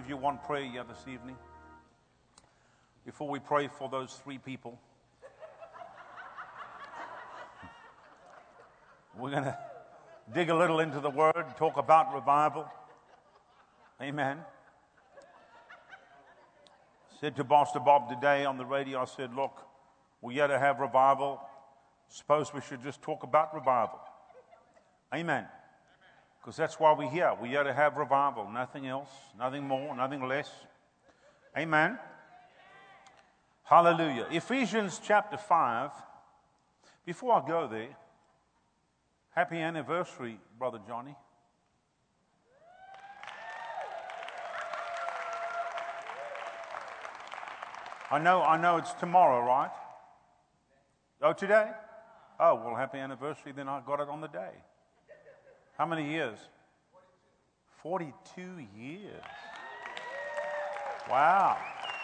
If you want prayer here this evening, before we pray for those 3 people, we're going to dig a little into the Word, talk about revival. Amen. I said to Pastor Bob today on the radio, I said, look, we're here to have revival. Suppose we should just talk about revival. Amen. Because that's why we're here. We're here to have revival. Nothing else, nothing more, nothing less. Amen. Hallelujah. Ephesians chapter 5. Before I go there, happy anniversary, Brother Johnny. I know it's tomorrow, right? Oh, today? Oh, well, happy anniversary. Then I got it on the day. How many years? 42 years. Wow.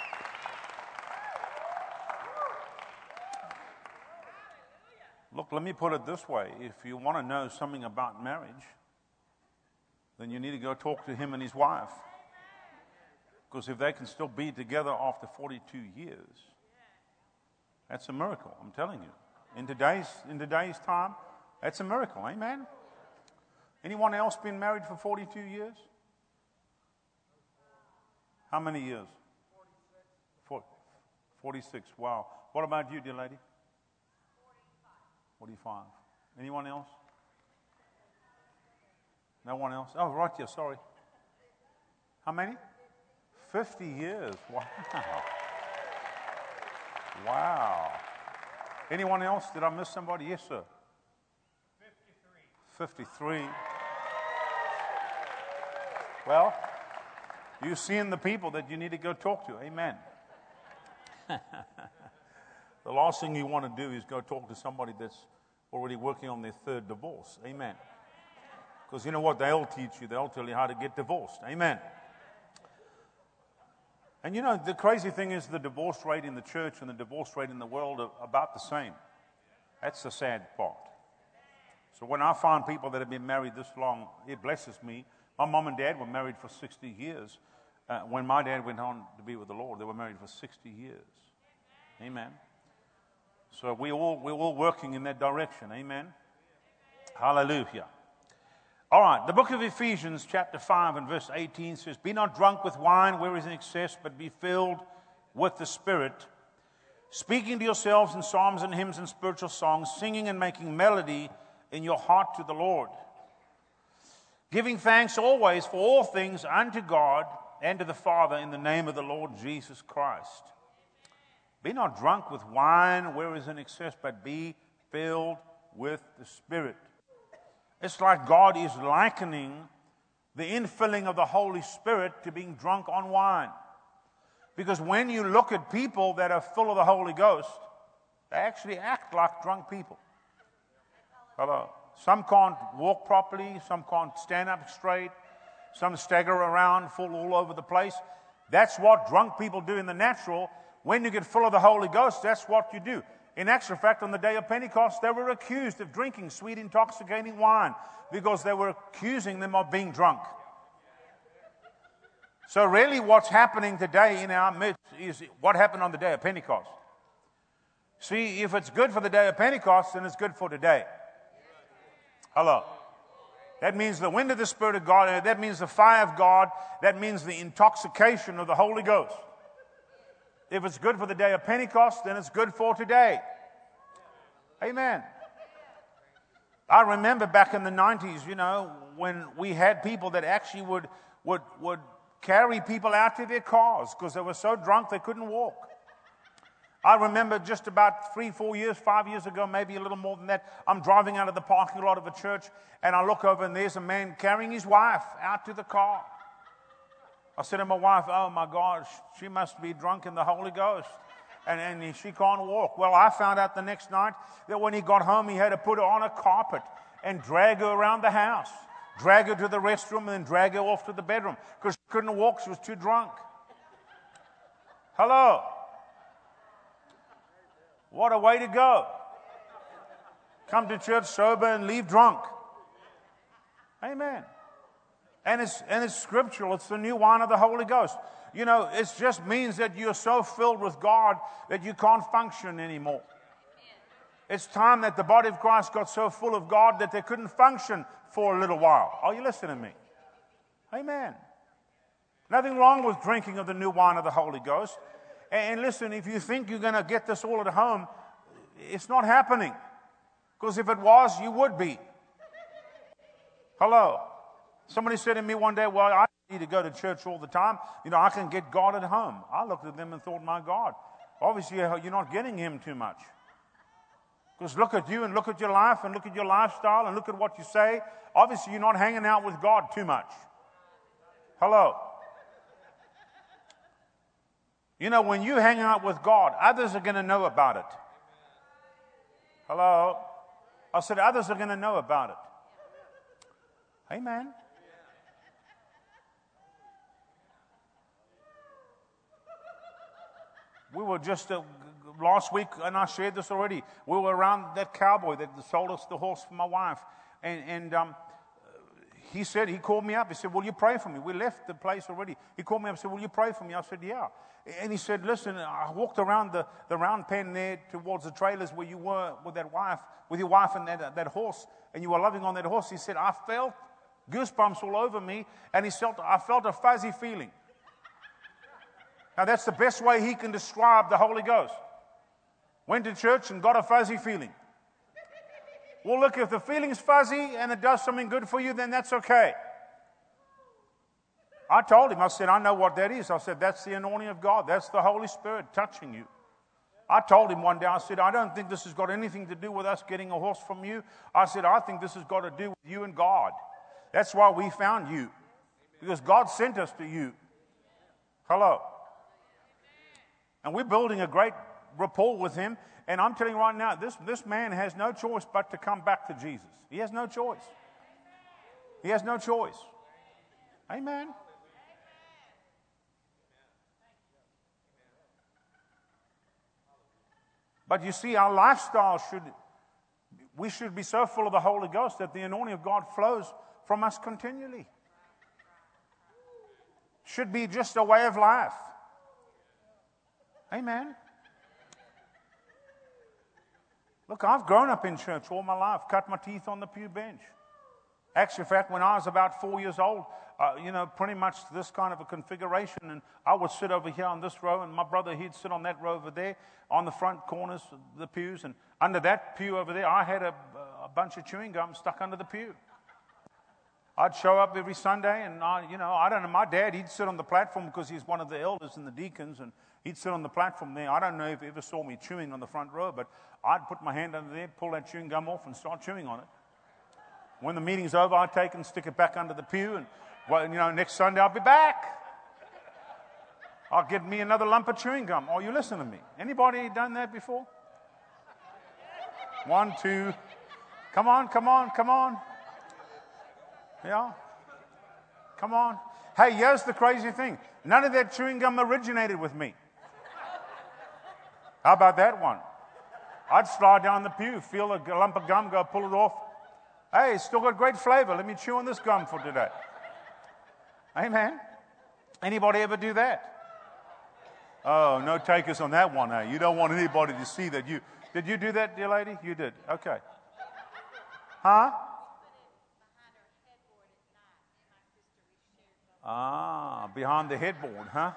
Look, let me put it this way. If you want to know something about marriage, then you need to go talk to him and his wife. Because if they can still be together after 42 years, that's a miracle, I'm telling you. In today's time, that's a miracle. Amen? Anyone else been married for 42 years? How many years? 46. Wow. What about you, dear lady? 45. Anyone else? No one else? Oh, right here, sorry. How many? 50 years. Wow. Wow. Anyone else? Did I miss somebody? Yes, sir. 53. Well, you've seen the people that you need to go talk to. Amen. The last thing you want to do is go talk to somebody that's already working on their 3rd divorce. Amen. Because you know what? They'll teach you. They'll tell you how to get divorced. Amen. And you know, the crazy thing is the divorce rate in the church and the divorce rate in the world are about the same. That's the sad part. So when I find people that have been married this long, it blesses me. My mom and dad were married for 60 years. When my dad went on to be with the Lord, they were married for 60 years. Amen. So we're all working in that direction. Amen. Hallelujah. All right, the book of Ephesians chapter 5 and verse 18 says, "Be not drunk with wine where is in excess, but be filled with the Spirit, speaking to yourselves in psalms and hymns and spiritual songs, singing and making melody in your heart to the Lord, giving thanks always for all things unto God and to the Father in the name of the Lord Jesus Christ. Be not drunk with wine where is in excess, but be filled with the Spirit." It's like God is likening the infilling of the Holy Spirit to being drunk on wine. Because when you look at people that are full of the Holy Ghost, they actually act like drunk people. Hello. Some can't walk properly, some can't stand up straight, some stagger around, fall all over the place. That's what drunk people do in the natural. When you get full of the Holy Ghost, that's what you do. In actual fact, on the day of Pentecost, they were accused of drinking sweet, intoxicating wine because they were accusing them of being drunk. So really what's happening today in our midst is what happened on the day of Pentecost. See, if it's good for the day of Pentecost, then it's good for today. Hello. That means the wind of the Spirit of God, that means the fire of God, that means the intoxication of the Holy Ghost. If it's good for the day of Pentecost, then it's good for today. Amen. I remember back in the 90s, you know, when we had people that actually would carry people out to their cars because they were so drunk they couldn't walk. I remember just about 3, 4 years, 5 years ago, maybe a little more than that, I'm driving out of the parking lot of a church and I look over and there's a man carrying his wife out to the car. I said to my wife, "Oh my God, she must be drunk in the Holy Ghost. And she can't walk." Well, I found out the next night that when he got home, he had to put her on a carpet and drag her around the house, drag her to the restroom, and then drag her off to the bedroom because she couldn't walk. She was too drunk. Hello. What a way to go. Come to church sober and leave drunk. Amen. And it's scriptural. It's the new wine of the Holy Ghost. You know, it just means that you're so filled with God that you can't function anymore. It's time that the body of Christ got so full of God that they couldn't function for a little while. Are you listening to me? Amen. Nothing wrong with drinking of the new wine of the Holy Ghost. And listen, if you think you're going to get this all at home, it's not happening. Because if it was, you would be. Hello. Somebody said to me one day, well, I need to go to church all the time. You know, I can get God at home. I looked at them and thought, my God, obviously you're not getting Him too much. Because look at you and look at your life and look at your lifestyle and look at what you say. Obviously, you're not hanging out with God too much. Hello. You know, when you hang out with God, others are going to know about it. Hello. I said, others are going to know about it. Amen. We were just last week, and I shared this already. We were around that cowboy that sold us the horse for my wife, and he said, he called me up. He said, will you pray for me? We left the place already. He called me up and said, will you pray for me? I said, yeah. And he said, listen, I walked around the round pen there towards the trailers where you were with your wife and that horse, and you were loving on that horse. He said, I felt goosebumps all over me, and I felt a fuzzy feeling. Now, that's the best way he can describe the Holy Ghost. Went to church and got a fuzzy feeling. Well, look, if the feeling's fuzzy and it does something good for you, then that's okay. I told him, I said, I know what that is. I said, that's the anointing of God. That's the Holy Spirit touching you. I told him one day, I said, I don't think this has got anything to do with us getting a horse from you. I said, I think this has got to do with you and God. That's why we found you. Because God sent us to you. Hello. And we're building a great rapport with him. And I'm telling you right now, this man has no choice but to come back to Jesus. He has no choice. He has no choice. Amen. But you see, our lifestyle we should be so full of the Holy Ghost that the anointing of God flows from us continually. Should be just a way of life. Amen. Look, I've grown up in church all my life, cut my teeth on the pew bench. Actually, in fact, when I was about 4 years old, pretty much this kind of a configuration, and I would sit over here on this row, and my brother, he'd sit on that row over there, on the front corners of the pews, and under that pew over there, I had a bunch of chewing gum stuck under the pew. I'd show up every Sunday, and I don't know, my dad, he'd sit on the platform because he's one of the elders and the deacons, and he'd sit on the platform there. I don't know if you ever saw me chewing on the front row, but I'd put my hand under there, pull that chewing gum off, and start chewing on it. When the meeting's over, I'd take and stick it back under the pew, and next Sunday I'll be back. I'll get me another lump of chewing gum. Oh, you listen to me. Anybody done that before? 1, 2. Come on. Yeah. Come on. Hey, here's the crazy thing. None of that chewing gum originated with me. How about that one? I'd slide down the pew, feel a lump of gum, go pull it off. Hey, it's still got great flavor. Let me chew on this gum for today. Amen. Anybody ever do that? Oh, no takers on that one, eh? You don't want anybody to see that you... Did you do that, dear lady? You did. Okay. Huh? Behind the headboard, huh?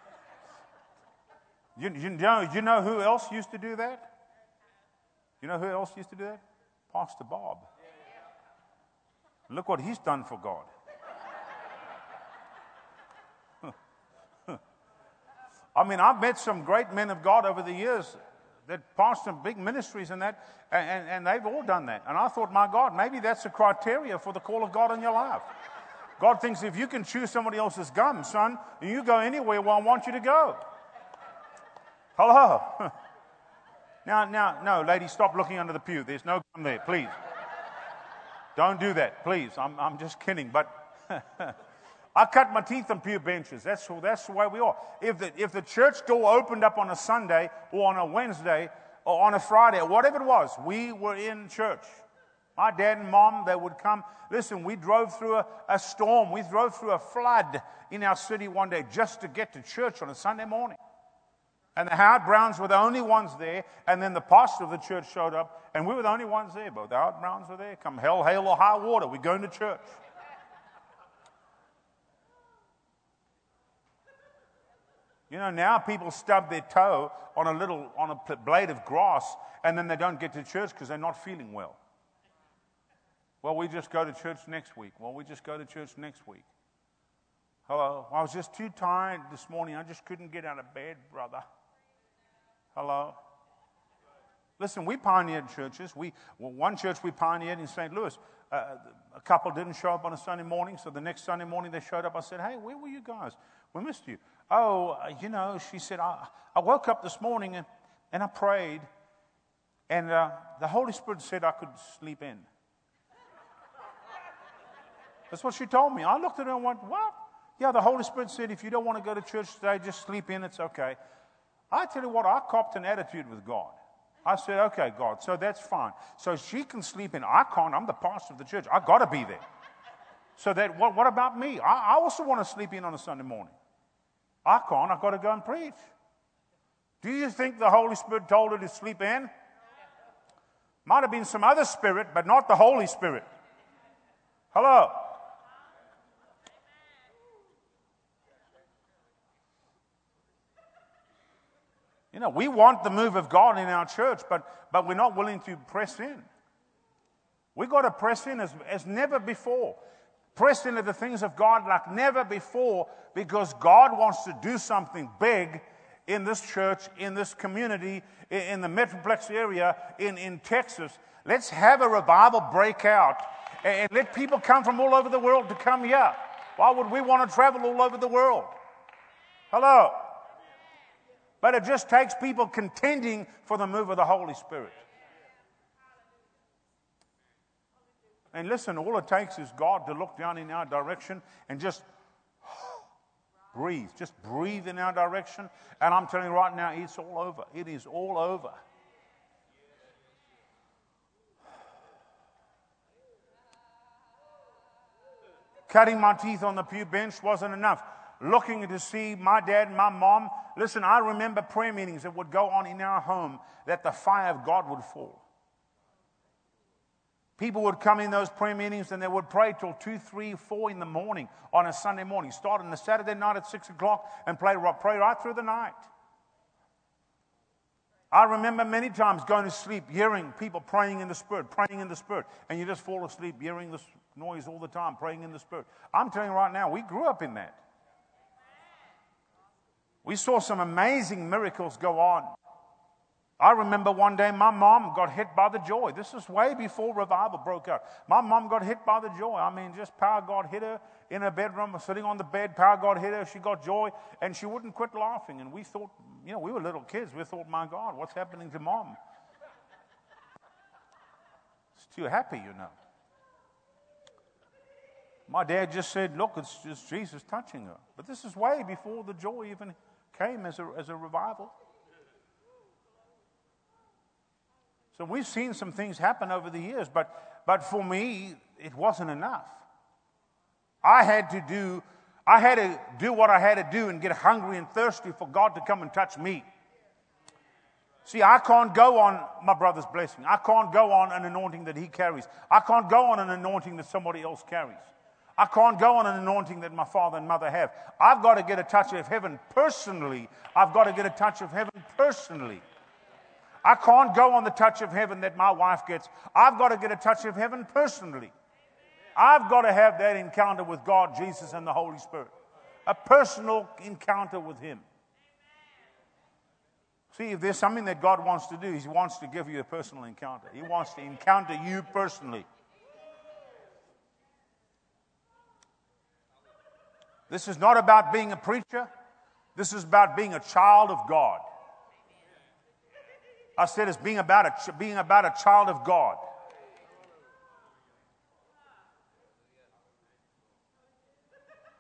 You know who else used to do that? You know who else used to do that? Pastor Bob. Look what he's done for God. I mean, I've met some great men of God over the years that pastored big ministries and that, and they've all done that. And I thought, my God, maybe that's a criteria for the call of God in your life. God thinks if you can chew somebody else's gum, son, you go anywhere where I want you to go. Hello. Now, no, ladies, stop looking under the pew. There's no gum there, please. Don't do that, please. I'm just kidding, but I cut my teeth on pew benches. That's the way we are. If the church door opened up on a Sunday or on a Wednesday or on a Friday or whatever it was, we were in church. My dad and mom, they would come. Listen, we drove through a storm. We drove through a flood in our city one day just to get to church on a Sunday morning. And the Howard Browns were the only ones there. And then the pastor of the church showed up, and we were the only ones there. But the Howard Browns were there. Come hell, hail, or high water, we're going to church. You know, now people stub their toe on a blade of grass, and then they don't get to church because they're not feeling well. Well, we just go to church next week. Well, we just go to church next week. Hello? I was just too tired this morning. I just couldn't get out of bed, brother. Hello? Listen, we pioneered churches. One church we pioneered in St. Louis. A couple didn't show up on a Sunday morning, so the next Sunday morning they showed up. I said, hey, where were you guys? We missed you. Oh, she said, I woke up this morning and I prayed, and the Holy Spirit said I could sleep in. That's what she told me. I looked at her and went, what? Yeah, the Holy Spirit said, if you don't want to go to church today, just sleep in. It's okay. I tell you what, I copped an attitude with God. I said, okay, God, so that's fine. So she can sleep in. I can't. I'm the pastor of the church. I got to be there. So what about me? I also want to sleep in on a Sunday morning. I can't. I've got to go and preach. Do you think the Holy Spirit told her to sleep in? Might have been some other spirit, but not the Holy Spirit. Hello? You know, we want the move of God in our church, but we're not willing to press in. We've got to press in as never before. Press into the things of God like never before, because God wants to do something big in this church, in this community, in the Metroplex area, in Texas. Let's have a revival break out and let people come from all over the world to come here. Why would we want to travel all over the world? Hello? But it just takes people contending for the move of the Holy Spirit. And listen, all it takes is God to look down in our direction and just breathe. Just breathe in our direction. And I'm telling you right now, it's all over. It is all over. Cutting my teeth on the pew bench wasn't enough. Looking to see my dad and my mom. Listen, I remember prayer meetings that would go on in our home that the fire of God would fall. People would come in those prayer meetings and they would pray till 2, 3, 4 in the morning on a Sunday morning. Start on a Saturday night at 6 o'clock and pray right through the night. I remember many times going to sleep, hearing people praying in the Spirit, and you just fall asleep hearing this noise all the time, praying in the Spirit. I'm telling you right now, we grew up in that. We saw some amazing miracles go on. I remember one day my mom got hit by the joy. This is way before revival broke out. My mom got hit by the joy. I mean, just power God hit her in her bedroom, sitting on the bed. Power God hit her. She got joy, and she wouldn't quit laughing. And we thought, we were little kids. We thought, my God, what's happening to Mom? She's too happy, My dad just said, look, it's just Jesus touching her. But this is way before the joy even came as a revival. So we've seen some things happen over the years, but for me, it wasn't enough. I had to do what I had to do and get hungry and thirsty for God to come and touch me. See, I can't go on my brother's blessing. I can't go on an anointing that he carries. I can't go on an anointing that somebody else carries. I can't go on an anointing that my father and mother have. I've got to get a touch of heaven personally. I can't go on the touch of heaven that my wife gets. I've got to get a touch of heaven personally. I've got to have that encounter with God, Jesus, and the Holy Spirit. A personal encounter with Him. See, if there's something that God wants to do, He wants to give you a personal encounter. He wants to encounter you personally. This is not about being a preacher. This is about being a child of God. I said it's being about a child of God.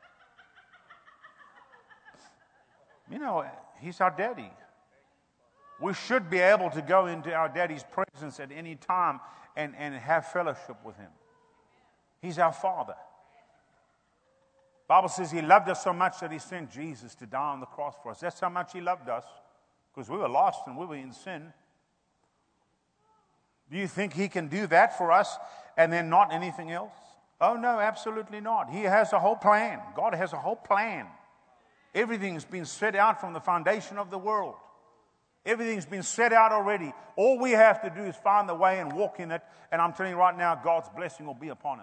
He's our daddy. We should be able to go into our Daddy's presence at any time and have fellowship with Him. He's our Father. The Bible says He loved us so much that He sent Jesus to die on the cross for us. That's how much He loved us, because we were lost and we were in sin. Do you think He can do that for us and then not anything else? Oh, no, absolutely not. He has a whole plan. God has a whole plan. Everything's been set out from the foundation of the world. Everything's been set out already. All we have to do is find the way and walk in it. And I'm telling you right now, God's blessing will be upon us.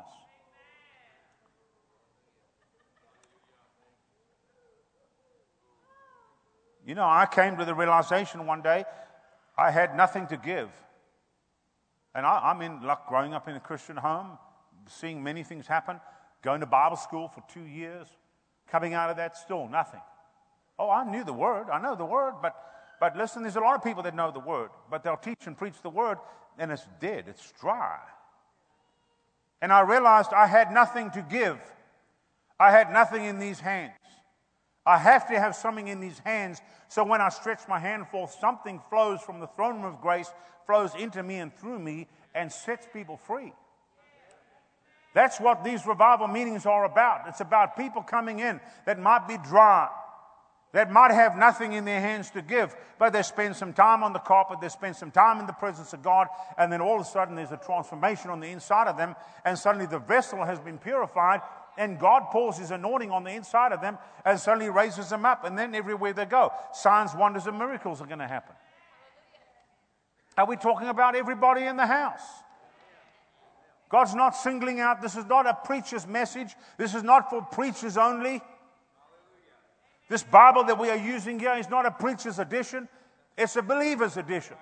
You know, I came to the realization one day I had nothing to give. And I'm like growing up in a Christian home, seeing many things happen, going to Bible school for 2 years, coming out of that, still nothing. Oh, I knew the Word. I know the Word, but listen, there's a lot of people that know the Word, but they'll teach and preach the Word, and it's dead, it's dry. And I realized I had nothing to give. I had nothing in these hands. I have to have something in these hands, so when I stretch my hand forth, something flows from the throne room of grace, flows into me and through me, and sets people free. That's what these revival meetings are about. It's about people coming in that might be dry, that might have nothing in their hands to give, but they spend some time on the carpet, they spend some time in the presence of God, and then all of a sudden there's a transformation on the inside of them, and suddenly the vessel has been purified, and God pours His anointing on the inside of them, and suddenly raises them up, and then everywhere they go, signs, wonders, and miracles are going to happen. Are we talking about everybody in the house? God's not singling out. This is not a preacher's message. This is not for preachers only. This Bible that we are using here is not a preacher's edition. It's a believer's edition.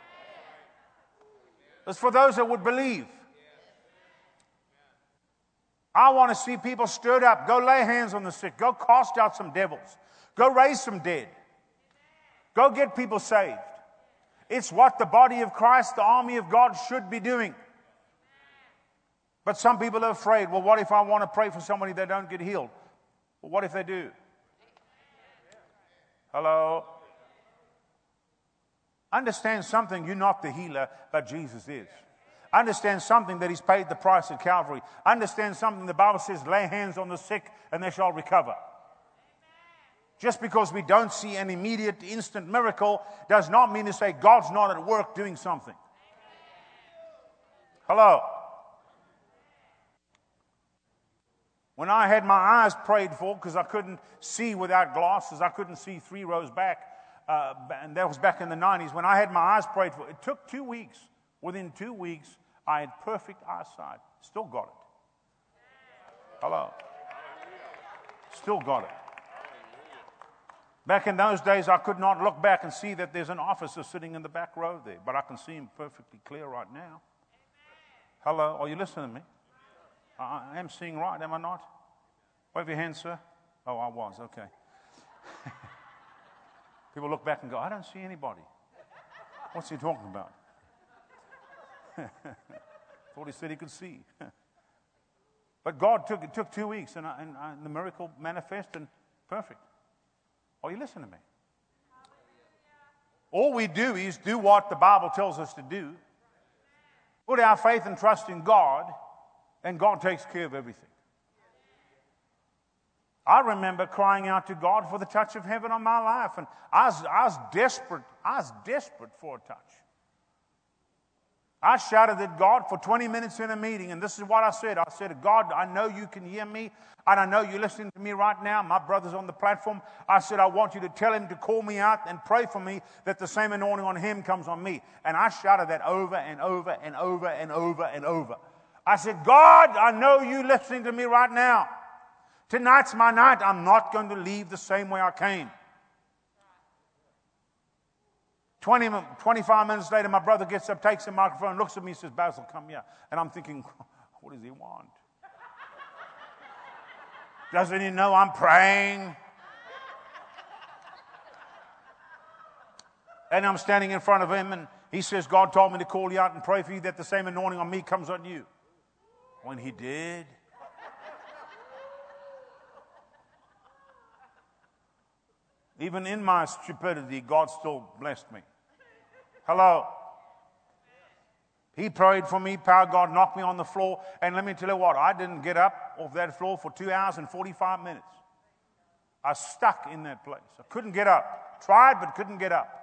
It's for those that would believe. I want to see people stirred up. Go lay hands on the sick. Go cast out some devils. Go raise some dead. Go get people saved. It's what the body of Christ, the army of God, should be doing. But some people are afraid. Well, what if I want to pray for somebody that don't get healed? Well, what if they do? Hello? Understand something, you're not the healer, but Jesus is. Understand something, that He's paid the price at Calvary. Understand something, the Bible says, lay hands on the sick and they shall recover. Just because we don't see an immediate, instant miracle does not mean to say God's not at work doing something. Hello? When I had my eyes prayed for, because I couldn't see without glasses, I couldn't see 3 rows back, and that was back in the 90s. When I had my eyes prayed for, it took 2 weeks. Within 2 weeks, I had perfect eyesight. Still got it. Hello. Still got it. Back in those days, I could not look back and see that there's an officer sitting in the back row there, but I can see him perfectly clear right now. Hello. Are you listening to me? I am seeing right, am I not? Wave your hand, sir. Oh, I was, okay. People look back and go, I don't see anybody. What's he talking about? Thought he said he could see. But God it took 2 weeks, and the miracle manifested and perfect. Are you listening to me? All we do is do what the Bible tells us to do. Put our faith and trust in God, and God takes care of everything. I remember crying out to God for the touch of heaven on my life, and I was desperate. I was desperate for a touch. I shouted at God for 20 minutes in a meeting, and this is what I said. I said, God, I know you can hear me, and I know you're listening to me right now. My brother's on the platform. I said, I want you to tell him to call me out and pray for me that the same anointing on him comes on me. And I shouted that over and over and over and over and over. I said, God, I know you're listening to me right now. Tonight's my night. I'm not going to leave the same way I came. 25 minutes later, my brother gets up, takes the microphone, looks at me and says, Basil, come here. And I'm thinking, what does he want? Doesn't he know I'm praying? And I'm standing in front of him, and he says, God told me to call you out and pray for you that the same anointing on me comes on you. When he did, even in my stupidity, God still blessed me. Hello. He prayed for me. Power of God knocked me on the floor. And let me tell you what, I didn't get up off that floor for 2 hours and 45 minutes. I was stuck in that place. I couldn't get up. Tried, but couldn't get up.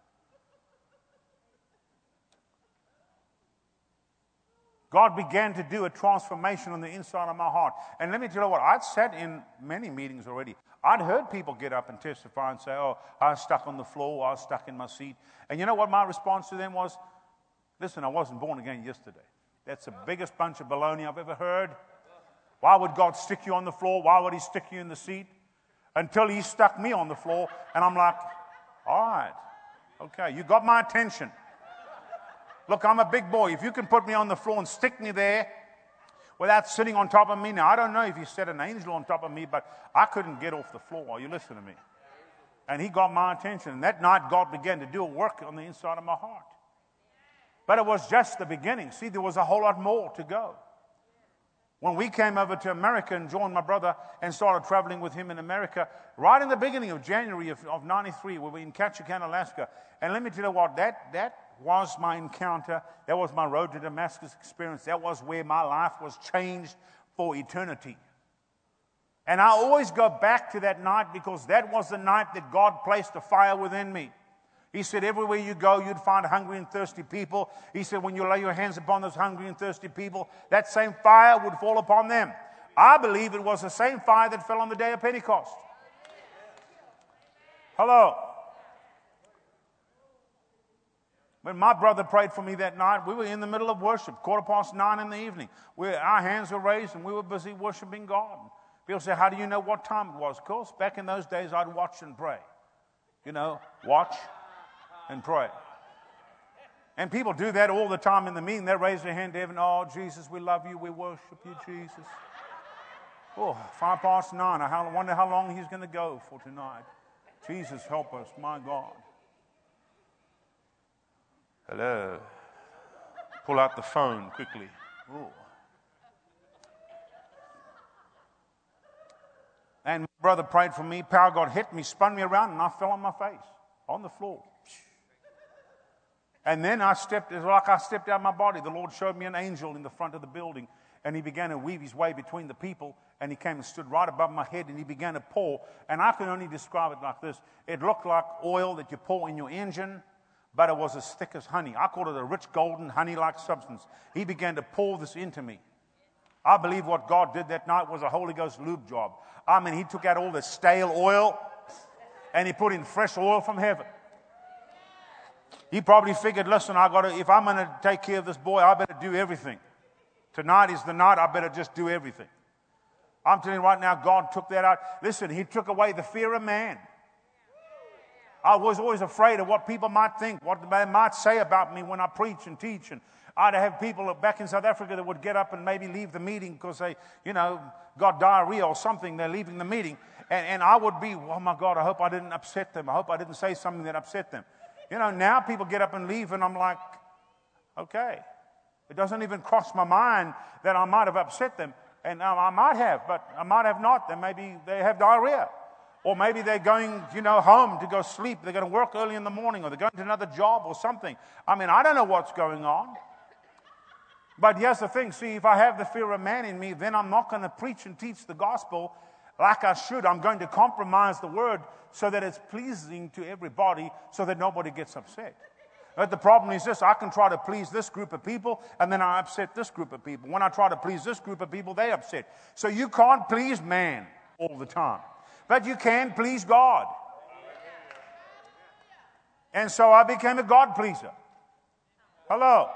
God began to do a transformation on the inside of my heart. And let me tell you what, I'd sat in many meetings already. I'd heard people get up and testify and say, oh, I was stuck on the floor, I was stuck in my seat. And you know what my response to them was? Listen, I wasn't born again yesterday. That's the biggest bunch of baloney I've ever heard. Why would God stick you on the floor? Why would He stick you in the seat? Until He stuck me on the floor. And I'm like, all right, okay, you got my attention. Look, I'm a big boy. If you can put me on the floor and stick me there without sitting on top of me. Now, I don't know if He set an angel on top of me, but I couldn't get off the floor. Are you listening to me? And He got my attention. And that night, God began to do a work on the inside of my heart. But it was just the beginning. See, there was a whole lot more to go. When we came over to America and joined my brother and started traveling with him in America, right in the beginning of January of 93, we were in Ketchikan, Alaska. And let me tell you what, that was my encounter. That was my road to Damascus experience. That was where my life was changed for eternity. And I always go back to that night because that was the night that God placed a fire within me. He said, everywhere you go, you'd find hungry and thirsty people. He said, when you lay your hands upon those hungry and thirsty people, that same fire would fall upon them. I believe it was the same fire that fell on the day of Pentecost. Hello. When my brother prayed for me that night, we were in the middle of worship, 9:15 in the evening. Our hands were raised and we were busy worshiping God. People say, how do you know what time it was? Of course, back in those days, I'd watch and pray. You know, watch and pray. And people do that all the time in the meeting. They raise their hand to heaven. Oh, Jesus, we love you. We worship you, Jesus. Oh, 9:05. I wonder how long He's going to go for tonight. Jesus, help us, my God. Hello. Pull out the phone quickly. Ooh. And my brother prayed for me. Power of God hit me, spun me around, and I fell on my face on the floor. And then it was like I stepped out of my body. The Lord showed me an angel in the front of the building, and He began to weave His way between the people, and He came and stood right above my head, and He began to pour. And I can only describe it like this. It looked like oil that you pour in your engine, but it was as thick as honey. I call it a rich, golden, honey-like substance. He began to pour this into me. I believe what God did that night was a Holy Ghost lube job. I mean, He took out all the stale oil, and He put in fresh oil from heaven. He probably figured, listen, if I'm going to take care of this boy, I better do everything. Tonight is the night, I better just do everything. I'm telling you right now, God took that out. Listen, He took away the fear of man. I was always afraid of what people might think, what they might say about me when I preach and teach. And I'd have people back in South Africa that would get up and maybe leave the meeting because they, got diarrhea or something. They're leaving the meeting. And I would be, oh my God, I hope I didn't upset them. I hope I didn't say something that upset them. Now people get up and leave and I'm like, okay. It doesn't even cross my mind that I might have upset them. And I might have, but I might have not. Then maybe they have diarrhea. Or maybe they're going, home to go sleep. They're going to work early in the morning, or they're going to another job or something. I mean, I don't know what's going on. But here's the thing. See, if I have the fear of man in me, then I'm not going to preach and teach the gospel like I should. I'm going to compromise the word so that it's pleasing to everybody so that nobody gets upset. But the problem is this. I can try to please this group of people, and then I upset this group of people. When I try to please this group of people, they upset. So you can't please man all the time. But you can please God. And so I became a God pleaser. Hello.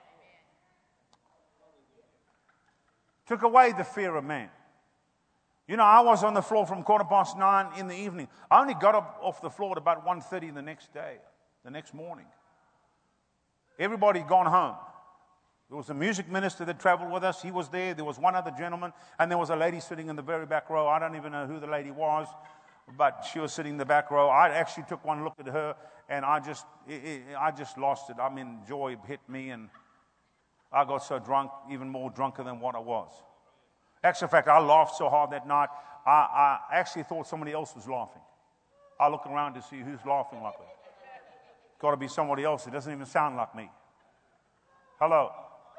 Took away the fear of man. I was on the floor from 9:15 in the evening. I only got up off the floor at about 1:30 the next morning. Everybody had gone home. There was a music minister that traveled with us. He was there. There was one other gentleman, and there was a lady sitting in the very back row. I don't even know who the lady was, but she was sitting in the back row. I actually took one look at her, and I just lost it. I mean, joy hit me, and I got so drunk, even more drunker than what I was. Actually, in fact, I laughed so hard that night, I actually thought somebody else was laughing. I looked around to see who's laughing like that. got to be somebody else. It doesn't even sound like me. Hello.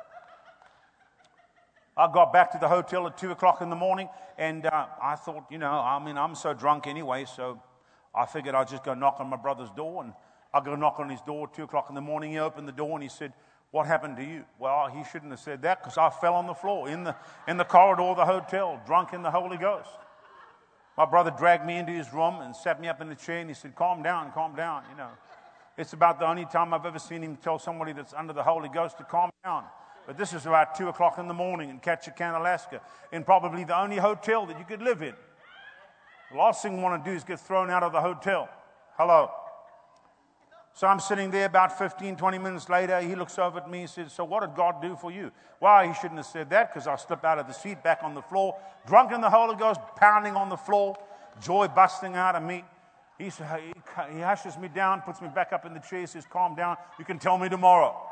I got back to the hotel at 2 o'clock in the morning, and I thought, I'm so drunk anyway, so I figured I'd just go knock on my brother's door, and I go knock on his door at 2 o'clock in the morning. He opened the door, and he said, "What happened to you?" Well, he shouldn't have said that, because I fell on the floor in the corridor of the hotel, drunk in the Holy Ghost. My brother dragged me into his room and sat me up in the chair, and he said, calm down, It's about the only time I've ever seen him tell somebody that's under the Holy Ghost to calm down. But this is about 2 o'clock in the morning in Ketchikan, Alaska, in probably the only hotel that you could live in. The last thing you want to do is get thrown out of the hotel. Hello. So I'm sitting there about 15, 20 minutes later. He looks over at me and says, "So what did God do for you?" Well, he shouldn't have said that, because I slipped out of the seat back on the floor, drunk in the Holy Ghost, pounding on the floor, joy busting out of me. He hushes me down, puts me back up in the chair, says, "Calm down. You can tell me tomorrow."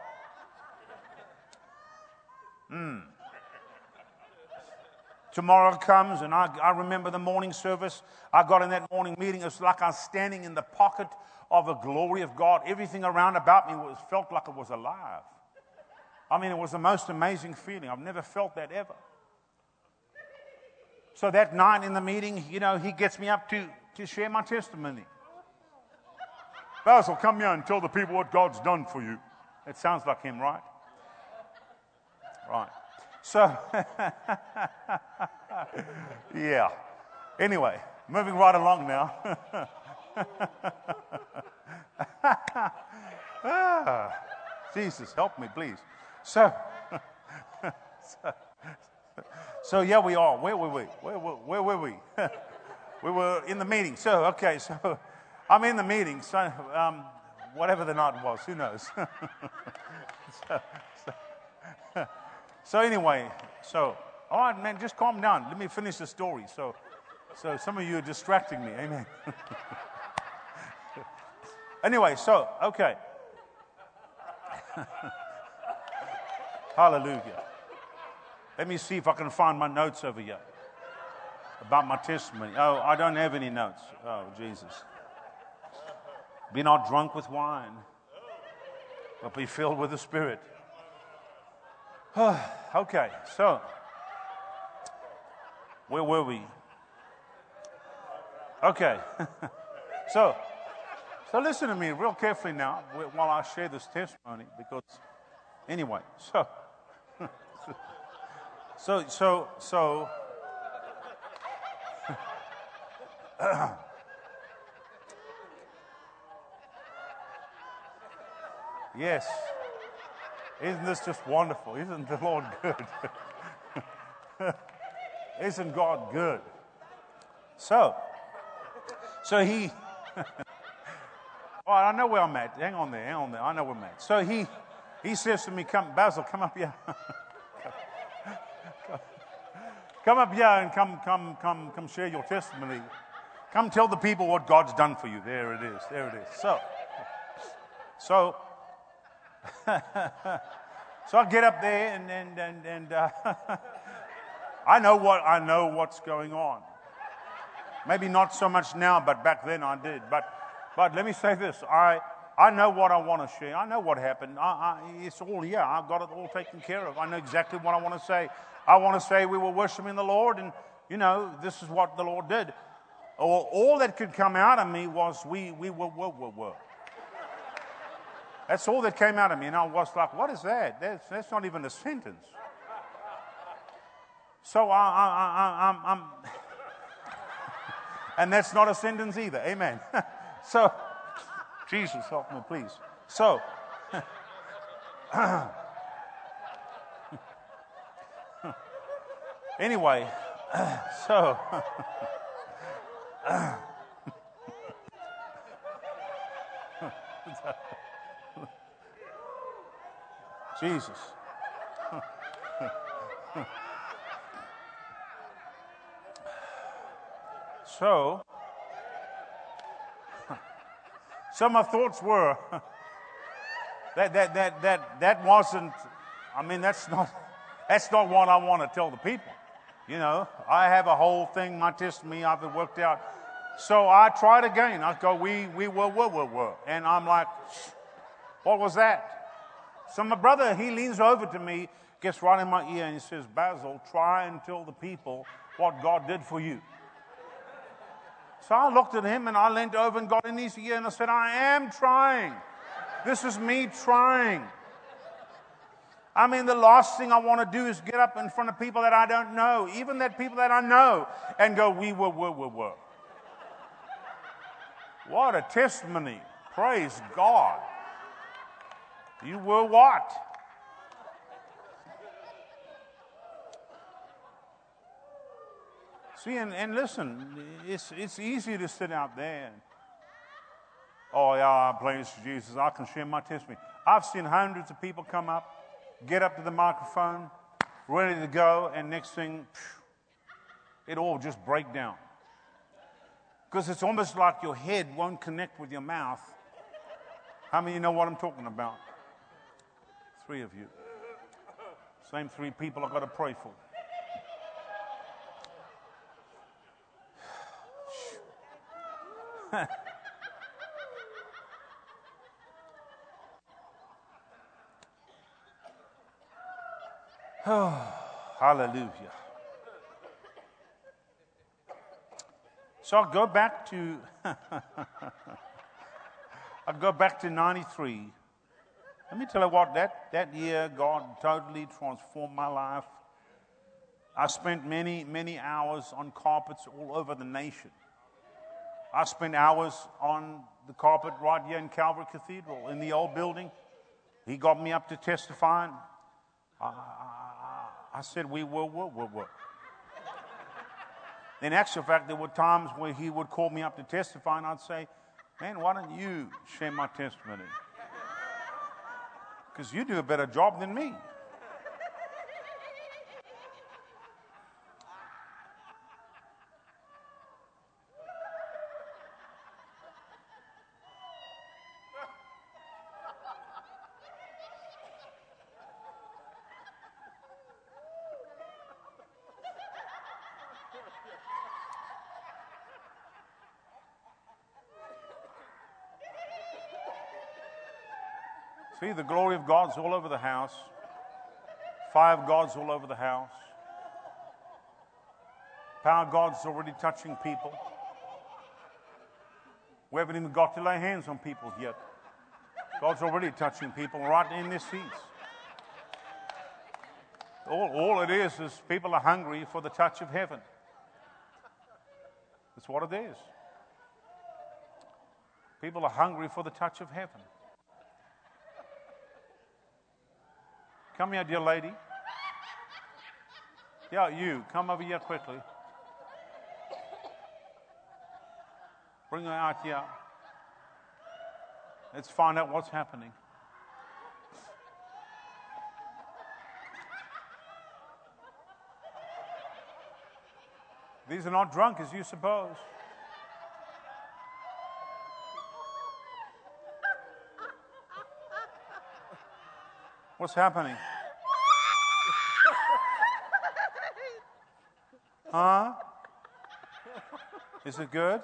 Tomorrow comes, and I remember the morning service. I got in that morning meeting. It was like I was standing in the pocket of the glory of God. Everything around about me felt like it was alive. I mean, it was the most amazing feeling. I've never felt that ever. So that night in the meeting, he gets me up to share my testimony. "Basil, come here and tell the people what God's done for you." It sounds like him, right? Right. So, yeah. Anyway, moving right along now. Jesus, help me, please. So yeah, we are. Where were we? Where were we? We were in the meeting. So I'm in the meeting. So whatever the night was, who knows? So anyway, all right, man, just calm down. Let me finish the story. So some of you are distracting me. Amen. Anyway, okay. Hallelujah. Let me see if I can find my notes over here about my testimony. Oh, I don't have any notes. Oh, Jesus. Be not drunk with wine, but be filled with the Spirit. Okay, so where were we? Okay. So listen to me real carefully now while I share this testimony, because anyway, yes. Isn't this just wonderful? Isn't the Lord good? Isn't God good? So he... Oh, I know where I'm at. Hang on there. I know where I'm at. So he says to me, "Basil, come up here. Come up here and come share your testimony. Come tell the people what God's done for you." There it is. So I get up there and I know what's going on. Maybe not so much now, but back then I did. But let me say this: I know what I want to share. I know what happened. It's all here. I've got it all taken care of. I know exactly what I want to say. I want to say we were worshiping the Lord, and this is what the Lord did. All that could come out of me was we were. That's all that came out of me, and I was like, "What is that? That's not even a sentence." So I'm and that's not a sentence either. Amen. So, Jesus help me, please. So, anyway, so. Jesus. So my thoughts were that wasn't. I mean, that's not what I want to tell the people. I have a whole thing, my testimony, I've worked out. So I tried again. I go, we were, and I'm like, What was that? So my brother, he leans over to me, gets right in my ear, and he says, Basil, try and tell the people what God did for you. So I looked at him and I leaned over and got in his ear and I said, I am trying. This is me trying. I mean, the last thing I want to do is get up in front of people that I don't know, even that people that I know, and go, we were. What a testimony. Praise God. You were what? See, and listen, it's easy to sit out there and, oh, yeah, praise Jesus, I can share my testimony. I've seen hundreds of people come up, get up to the microphone, ready to go, and next thing, it all just break down. Because it's almost like your head won't connect with your mouth. How many of you know what I'm talking about? 3 of you. Same 3 people I've got to pray for. Oh, hallelujah. So I'll go back to I'll go back to 93. Let me tell you what, that year God totally transformed my life. I spent many, many hours on carpets all over the nation. I spent hours on the carpet right here in Calvary Cathedral in the old building. He got me up to testifying. I said, we were. In actual fact, there were times where he would call me up to testify, and I'd say, man, why don't you share my testimony? Because you do a better job than me. See, the glory of God's all over the house. Fire of God's all over the house. Power of God's already touching people. We haven't even got to lay hands on people yet. God's already touching people right in their seats. All it is people are hungry for the touch of heaven. That's what it is. People are hungry for the touch of heaven. Come here, dear lady. Yeah, you. Come over here quickly. Bring her out here. Let's find out what's happening. These are not drunk as you suppose. What's happening? Huh? Is it good?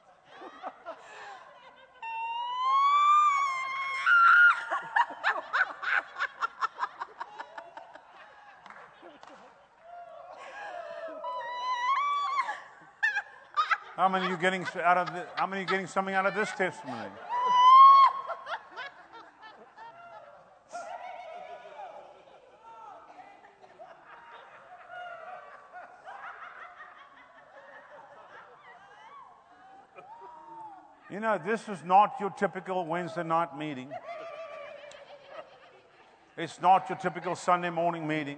How many are you getting something out of this testimony? You know, this is not your typical Wednesday night meeting. It's not your typical Sunday morning meeting.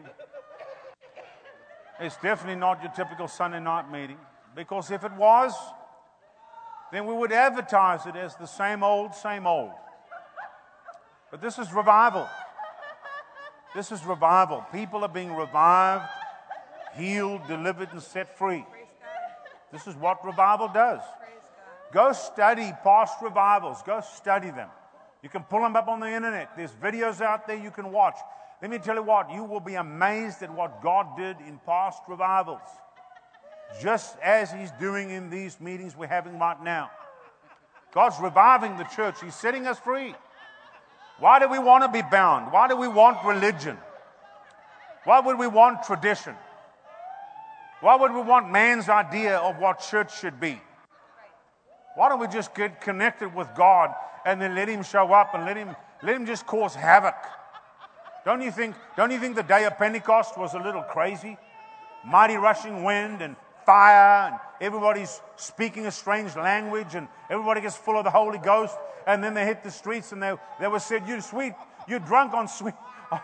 It's definitely not your typical Sunday night meeting. Because if it was, then we would advertise it as the same old, same old. But this is revival. This is revival. People are being revived, healed, delivered, and set free. This is what revival does. Go study past revivals. Go study them. You can pull them up on the internet. There's videos out there you can watch. Let me tell you what, you will be amazed at what God did in past revivals. Just as He's doing in these meetings we're having right now. God's reviving the church. He's setting us free. Why do we want to be bound? Why do we want religion? Why would we want tradition? Why would we want man's idea of what church should be? Why don't we just get connected with God and then let Him show up and let Him just cause havoc? Don't you think the day of Pentecost was a little crazy? Mighty rushing wind and fire, and everybody's speaking a strange language, and everybody gets full of the Holy Ghost, and then they hit the streets and they were said, you're drunk on sweet,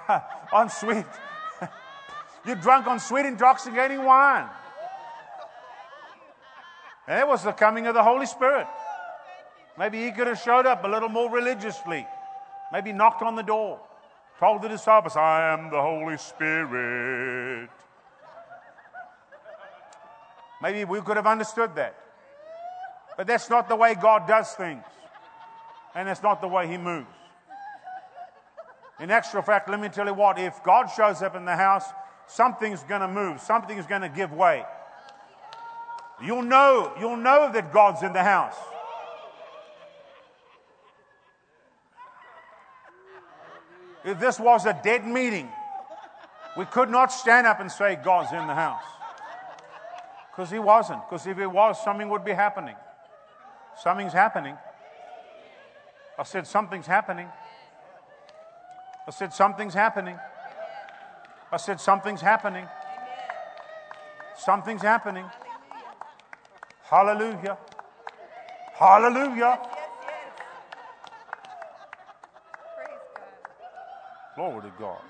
you're drunk on sweet intoxicating wine. And it was the coming of the Holy Spirit. Maybe He could have showed up a little more religiously. Maybe knocked on the door. Told the disciples, I am the Holy Spirit. Maybe we could have understood that. But that's not the way God does things. And that's not the way He moves. In actual fact, let me tell you what, if God shows up in the house, something's going to move. Something's going to give way. You'll know that God's in the house. If this was a dead meeting, we could not stand up and say God's in the house. Because He wasn't. Because if He was, something would be happening. Something's happening. I said something's happening. I said something's happening. I said something's happening. Something's happening. Hallelujah. Hallelujah. Glory to God.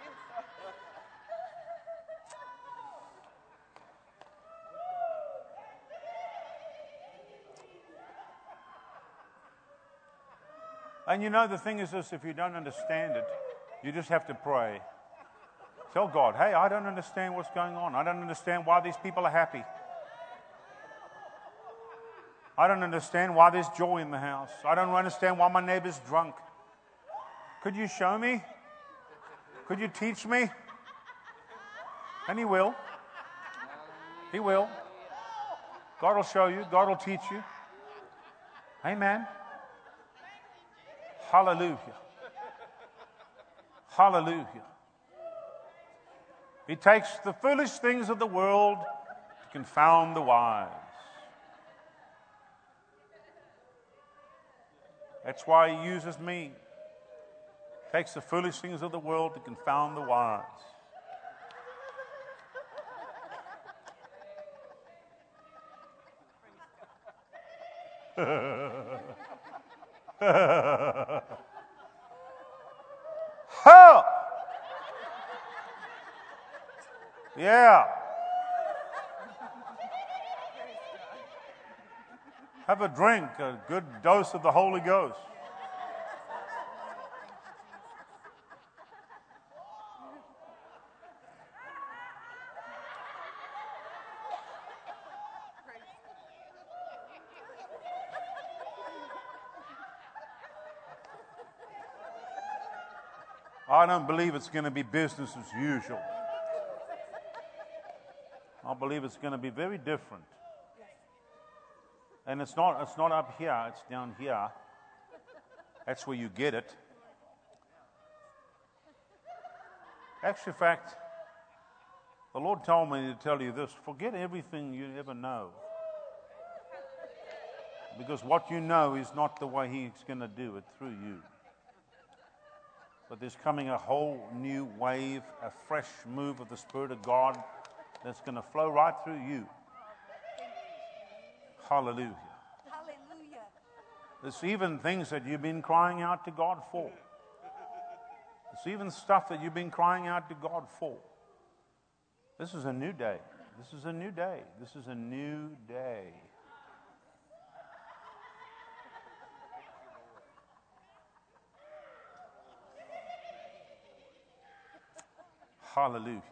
And you know, the thing is this, if you don't understand it, you just have to pray. Tell God, hey, I don't understand what's going on. I don't understand why these people are happy. I don't understand why there's joy in the house. I don't understand why my neighbor's drunk. Could you show me? Could you teach me? And He will. He will. God will show you. God will teach you. Amen. Hallelujah. Hallelujah. He takes the foolish things of the world to confound the wise. That's why He uses me. Takes the foolish things of the world to confound the wise. Help! Yeah. Have a drink, a good dose of the Holy Ghost. I don't believe it's going to be business as usual. I believe it's going to be very different. And it's not up here, it's down here. That's where you get it. Actually, in fact, the Lord told me to tell you this. Forget everything you ever know. Because what you know is not the way He's going to do it through you. But there's coming a whole new wave, a fresh move of the Spirit of God that's going to flow right through you. Hallelujah. Hallelujah. There's even things that you've been crying out to God for. There's even stuff that you've been crying out to God for. This is a new day. This is a new day. This is a new day. Hallelujah.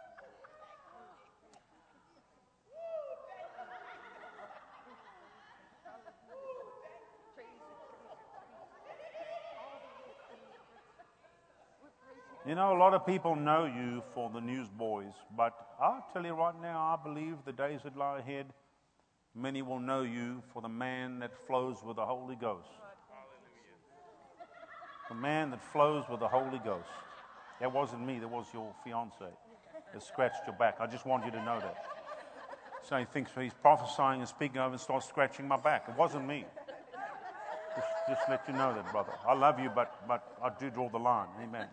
You know, a lot of people know you for the newsboys, but I'll tell you right now, I believe the days that lie ahead, many will know you for the man that flows with the Holy Ghost. The man that flows with the Holy Ghost. That wasn't me, that was your fiance that scratched your back. I just want you to know that. So he thinks he's prophesying and speaking over and starts scratching my back. It wasn't me. Just let you know that, brother. I love you, but I do draw the line. Amen.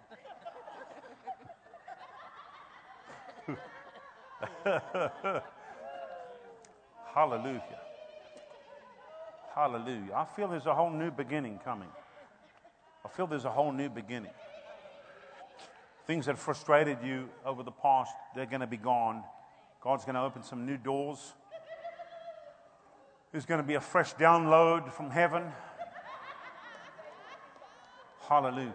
Hallelujah. Hallelujah. I feel there's a whole new beginning coming. I feel there's a whole new beginning. Things that frustrated you over the past, they're going to be gone. God's going to open some new doors. There's going to be a fresh download from heaven. Hallelujah.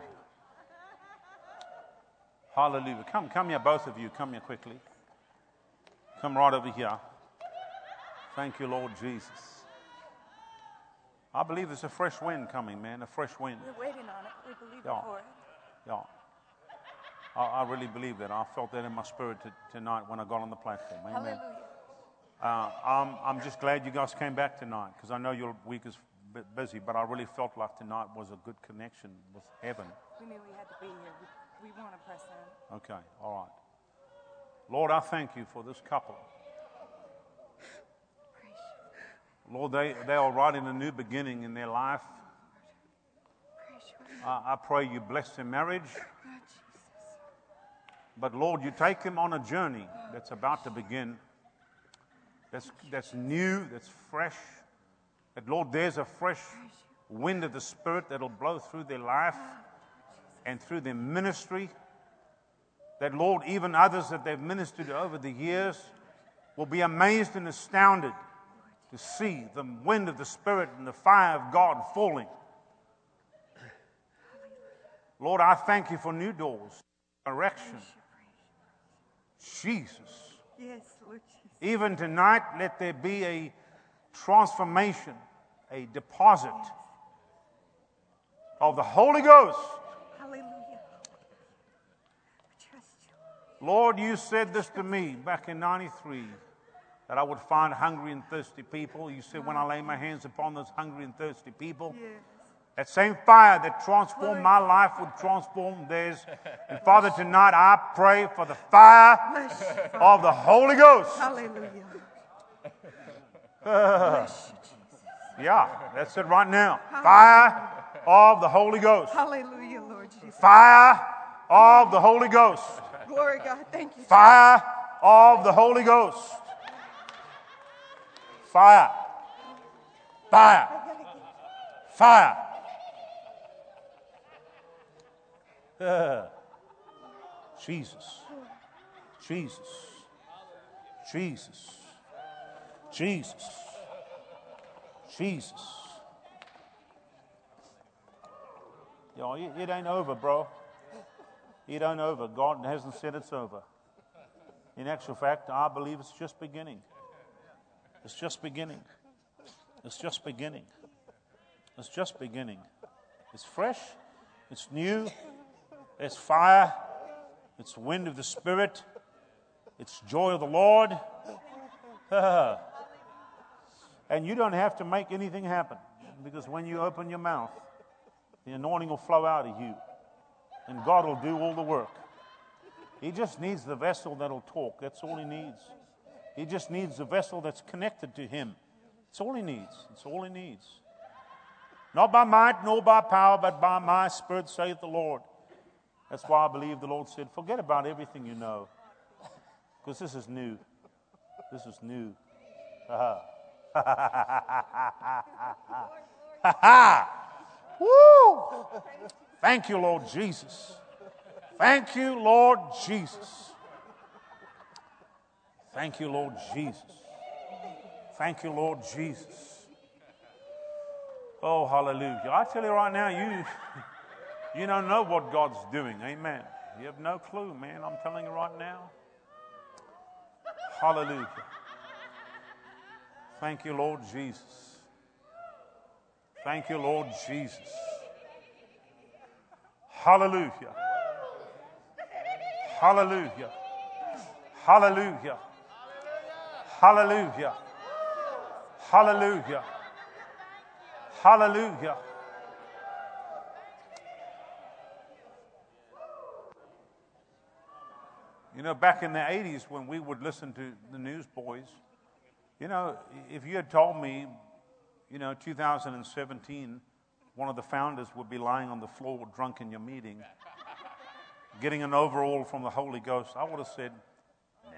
Hallelujah. Come here, both of you. Come here quickly. Come right over here. Thank you, Lord Jesus. I believe there's a fresh wind coming, man. A fresh wind. We're waiting on it. We believe it for it. Yeah. I really believe that. I felt that in my spirit tonight when I got on the platform. Amen. Hallelujah. I'm just glad you guys came back tonight because I know your week is a bit busy, but I really felt like tonight was a good connection with heaven. We knew we had to be here. We want to press in. Okay, all right. Lord, I thank you for this couple. Lord, they are right in a new beginning in their life. I pray you bless their marriage. But Lord, you take them on a journey that's about to begin. That's new, that's fresh. That Lord, there's a fresh wind of the Spirit that'll blow through their life and through their ministry. That Lord, even others that they've ministered to over the years will be amazed and astounded to see the wind of the Spirit and the fire of God falling. Lord, I thank you for new doors, direction. Jesus. Yes, Lord Jesus. Even tonight, let there be a transformation, a deposit of the Holy Ghost. Hallelujah. We trust you. Lord, you said this to me back in 93, that I would find hungry and thirsty people. You said when I lay my hands upon those hungry and thirsty people, Yes. that same fire that transformed my life would transform theirs. And Father, tonight I pray for the fire of the Holy Ghost. Hallelujah. Yeah, that's it right now. Fire of the Holy Ghost. Hallelujah, Lord Jesus. Fire of the Holy Ghost. Glory, God. Thank you. Fire of the Holy Ghost. Fire. Fire. Fire. Jesus. Jesus. Jesus. Jesus. Jesus. Yo, it ain't over, bro. It ain't over. God hasn't said it's over. In actual fact, I believe it's just beginning. It's just beginning. It's just beginning. It's just beginning. It's fresh. It's new. It's fire. It's wind of the Spirit. It's joy of the Lord. And you don't have to make anything happen, because when you open your mouth, the anointing will flow out of you, and God will do all the work. He just needs the vessel that'll talk. That's all he needs. He just needs the vessel that's connected to him. That's all he needs. That's all he needs. Not by might nor by power, but by my Spirit, saith the Lord. That's why I believe the Lord said, forget about everything you know, because this is new. This is new. Woo! Thank you, Lord Jesus. Thank you, Lord Jesus. Thank you, Lord Jesus. Thank you, Lord Jesus. Oh, hallelujah. I tell you right now, you don't know what God's doing. Amen. You have no clue, man. I'm telling you right now. Hallelujah. Thank you, Lord Jesus. Thank you, Lord Jesus. Hallelujah. Hallelujah. Hallelujah. Hallelujah. Hallelujah. Hallelujah. You know, back in the 80s when we would listen to the newsboys, you know, if you had told me, 2017, one of the founders would be lying on the floor drunk in your meeting, getting an overall from the Holy Ghost, I would have said, nah.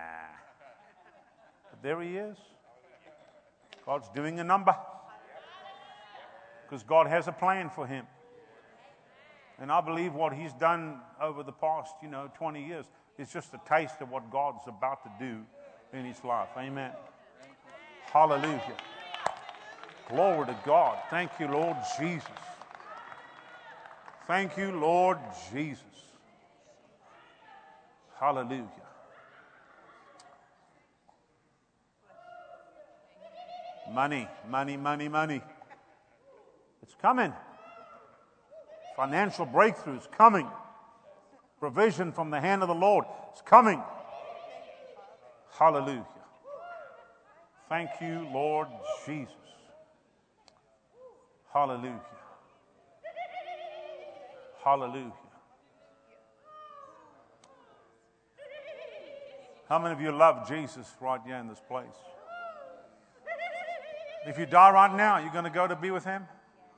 But there he is. God's doing a number. Because God has a plan for him. And I believe what he's done over the past, 20 years is just a taste of what God's about to do in his life. Amen. Hallelujah. Glory to God. Thank you, Lord Jesus. Thank you, Lord Jesus. Hallelujah. Money, money, money, money. It's coming. Financial breakthrough is coming. Provision from the hand of the Lord is coming. Hallelujah. Thank you, Lord Jesus. Hallelujah. Hallelujah. How many of you love Jesus right here in this place? If you die right now, you're going to go to be with him?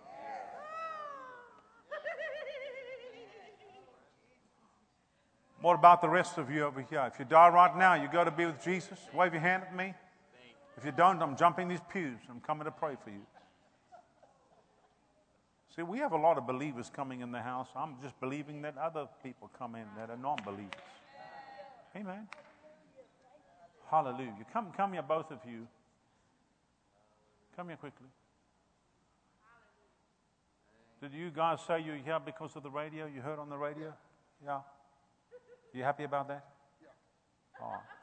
What about the rest of you over here? If you die right now, you go to be with Jesus? Wave your hand at me. If you don't, I'm jumping these pews. I'm coming to pray for you. See, we have a lot of believers coming in the house. I'm just believing that other people come in that are non-believers. Amen. Hallelujah. Come here, both of you. Come here quickly. Did you guys say you're here because of the radio? You heard on the radio? Yeah. You happy about that? Yeah. Oh.